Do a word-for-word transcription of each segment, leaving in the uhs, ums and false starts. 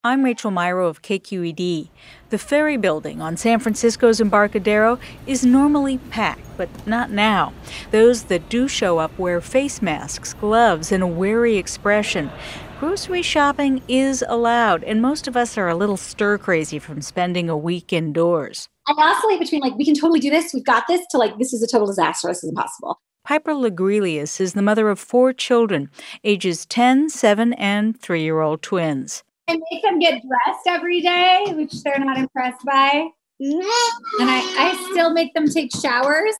I'm Rachel Myrow of K Q E D. The Ferry Building on San Francisco's Embarcadero is normally packed, but not now. Those that do show up wear face masks, gloves, and a wary expression. Grocery shopping is allowed, and most of us are a little stir-crazy from spending a week indoors. I oscillate between, like, we can totally do this, we've got this, to, like, this is a total disaster, this is impossible. Piper Legrelius is the mother of four children, ages ten, seven, and three-year-old twins. I make them get dressed every day, which they're not impressed by. And I, I still make them take showers.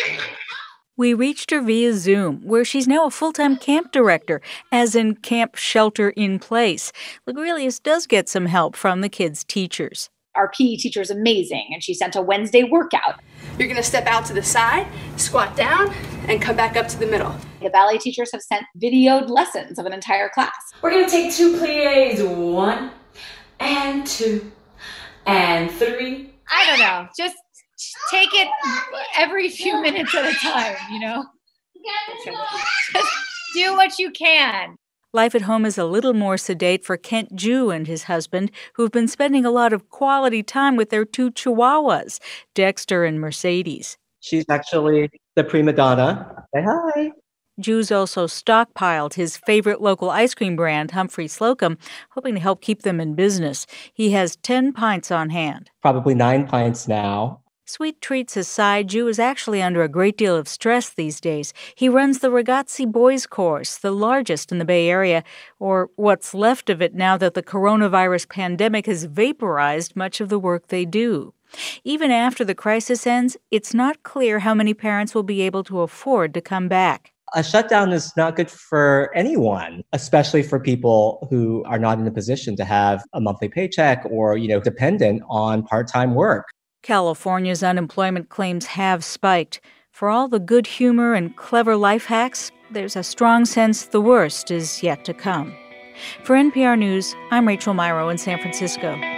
We reached her via Zoom, where she's now a full-time camp director, as in camp shelter in place. Legrelius does get some help from the kids' teachers. Our P E teacher is amazing, and she sent a Wednesday workout. You're going to step out to the side, squat down, and come back up to the middle. The ballet teachers have sent videoed lessons of an entire class. We're going to take two pliés, one and two and three. I don't know, just take it every few minutes at a time, you know? Just do what you can. Life at home is a little more sedate for Kent Jew and his husband, who've been spending a lot of quality time with their two chihuahuas, Dexter and Mercedes. She's actually the prima donna. Say hi. Jew's also stockpiled his favorite local ice cream brand, Humphrey Slocum, hoping to help keep them in business. He has ten pints on hand. Probably nine pints now. Sweet treats aside, Jew is actually under a great deal of stress these days. He runs the Ragazzi Boys Course, the largest in the Bay Area, or what's left of it now that the coronavirus pandemic has vaporized much of the work they do. Even after the crisis ends, it's not clear how many parents will be able to afford to come back. A shutdown is not good for anyone, especially for people who are not in a position to have a monthly paycheck or, you know, dependent on part-time work. California's unemployment claims have spiked. For all the good humor and clever life hacks, there's a strong sense the worst is yet to come. For N P R News, I'm Rachel Myrow in San Francisco.